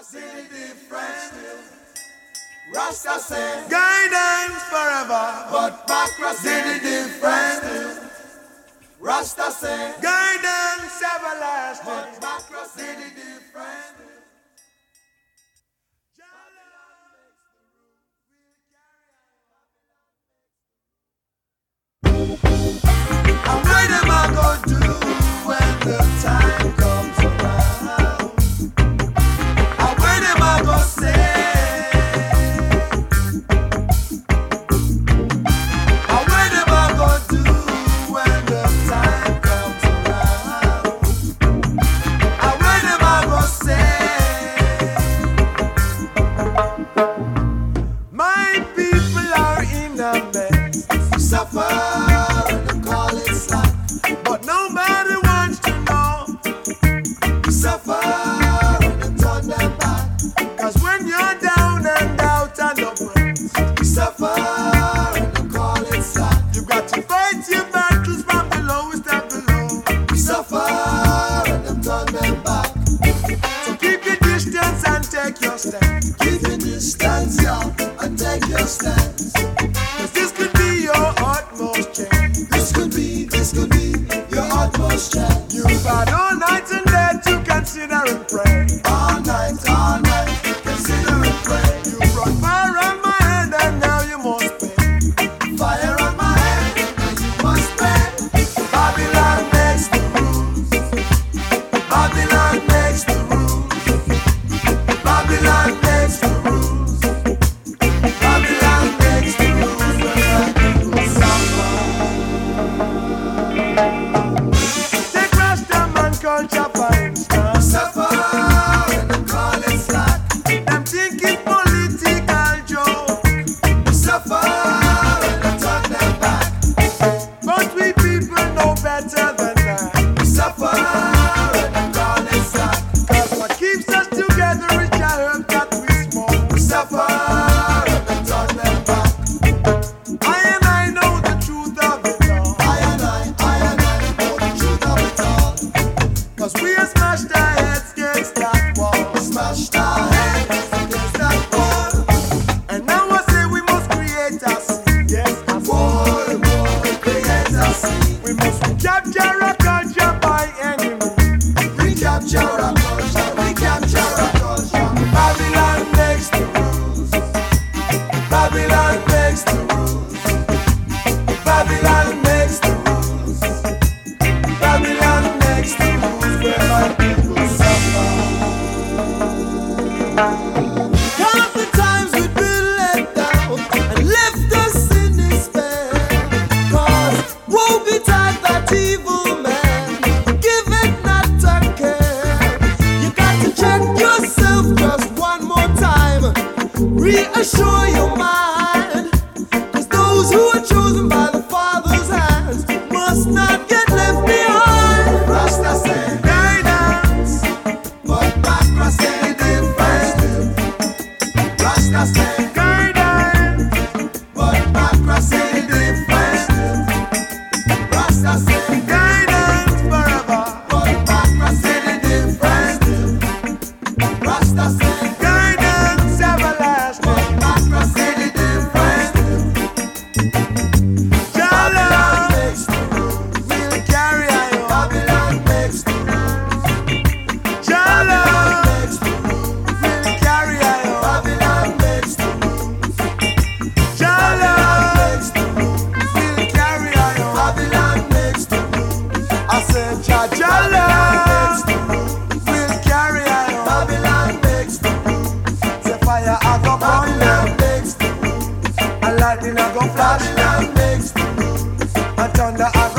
see the difference. Rasta say guidance forever, but Macra see the difference. Rasta say guidance everlasting, but Macra see the difference. And what am I gonna do when the time comes around? And what am I gonna say? And what am I gonna do when the time comes around? And what am I gonna say? My people are in a mess, suffer. But nobody wants to know. Suffer and turn them back. Cause when you're down and out and oppressed, suffer and call it slack. You got to fight your battles from the lowest of the low. Suffer and turn them back. So keep your distance and take your stand. Keep your distance, y'all, and take your stance. Cause this could be your utmost change. This could be your utmost chance. You've had all night and day to consider and pray. All night, consider and pray. You brought fire on my head and now you must pay. Fire on my head and you must pay. Babylon makes the rules. Babylon makes the rules. Babylon makes the rules. Babylon makes the rules when my people suffer. Culture for instance, suffer and they call it slack. Them thinking political joke. Suffer and they turn them back. But we people know better than that. Suffer and they call it slack. Cause what keeps us together is the herb that we smoke. Suffer and they turn them back. I know the truth of it all. I know the truth of it all. Cause we have smashed our heads against that wall. Smashed our heads against that wall. And now I say we must create a scene. Yes, a war, create a scene. We must recapture our culture by any means. Recapture our culture, recapture our culture. Babylon makes the rules. Babylon makes the rules. Babylon makes the rules. Babylon makes the rules where my people suffer. Count the times we've been let down and left us in despair. Cause woe betide that evil man, give it not a care. You got to check yourself just one more time. Reassure your mind. Cause those who are chosen by the Father's hands must not get left behind. Rasta say guidance, but Macra say difference. Rasta say guidance, but Macra say difference. Rasta say guidance forever, but Macra say difference. Rasta say guidance everlasting, but Macra say difference. Babylon makes the rules. We'll carry on. Babylon makes the rules. Babylon makes the rules. We'll carry on. Babylon makes the rules. Babylon makes the rules. We'll carry on. Babylon makes the rules. I said, Jala makes the rules. We'll carry on. Babylon makes the rules. Say fire I go burn them. Makes the rules. And lightning I go flash. Babylon makes the rules. And thunder I